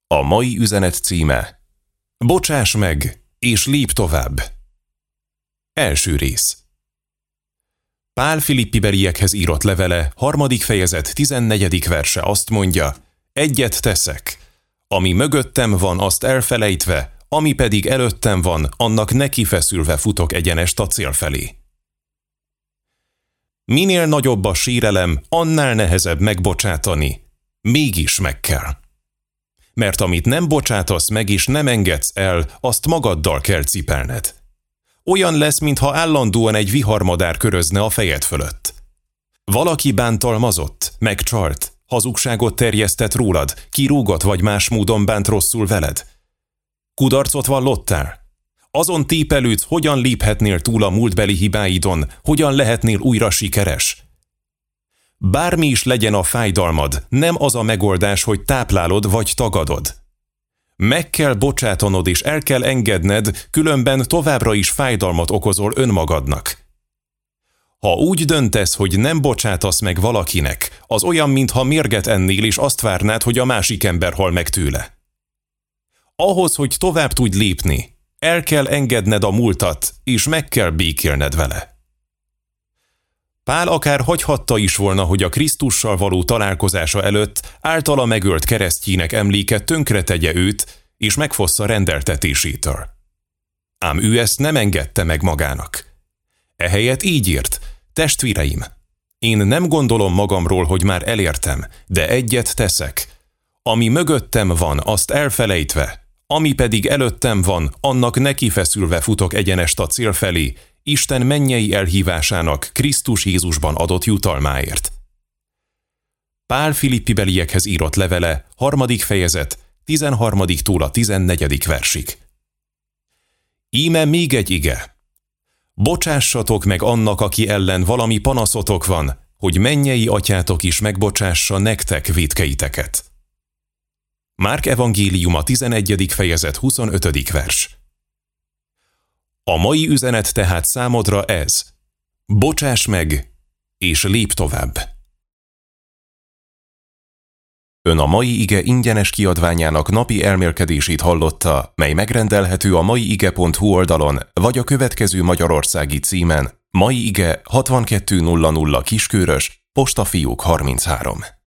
A mai üzenet címe: Bocsáss meg, és lépj tovább. Első rész. Pál Filippibeliekhez írott levele, 3. fejezet 14. verse azt mondja: egyet teszek, ami mögöttem van, azt elfelejtve, ami pedig előttem van, annak nekifeszülve futok egyenest a cél felé. Minél nagyobb a sérelem, annál nehezebb megbocsátani, mégis meg kell. Mert amit nem bocsátasz meg és nem engedsz el, azt magaddal kell cipelned. Olyan lesz, mintha állandóan egy viharmadár körözne a fejed fölött. Valaki bántalmazott, megcsalt, hazugságot terjesztett rólad, kirúgott vagy más módon bánt rosszul veled. Kudarcot vallottál? Azon tépelődsz, hogyan léphetnél túl a múltbeli hibáidon, hogyan lehetnél újra sikeres. Bármi is legyen a fájdalmad, nem az a megoldás, hogy táplálod vagy tagadod. Meg kell bocsátanod és el kell engedned, különben továbbra is fájdalmat okozol önmagadnak. Ha úgy döntesz, hogy nem bocsátasz meg valakinek, az olyan, mintha mérget ennél és azt várnád, hogy a másik ember hal meg tőle. Ahhoz, hogy tovább tudj lépni, el kell engedned a múltat, és meg kell békélned vele. Pál akár hagyhatta is volna, hogy a Krisztussal való találkozása előtt általa megölt keresztjének emléke tönkretegye őt, és megfossza rendeltetésétől. Ám ő ezt nem engedte meg magának. Ehelyett így írt: testvéreim, én nem gondolom magamról, hogy már elértem, de egyet teszek. Ami mögöttem van, azt elfelejtve, ami pedig előttem van, annak nekifeszülve futok egyenest a cél felé, Isten mennyei elhívásának Krisztus Jézusban adott jutalmáért. Pál Filippibeliekhez írott levele, 3. fejezet, 13-tól a 14. versig. Íme még egy ige. Bocsássatok meg annak, aki ellen valami panaszotok van, hogy mennyei atyátok is megbocsássa nektek vétkeiteket. Márk evangéliuma 11. fejezet 25. vers. A mai üzenet tehát számodra ez: bocsáss meg, és lépj tovább. Ön a mai ige ingyenes kiadványának napi elmélkedését hallotta, mely megrendelhető a maiige.hu oldalon, vagy a következő magyarországi címen: Mai Ige 6200 Kiskörös, Postafiók 33.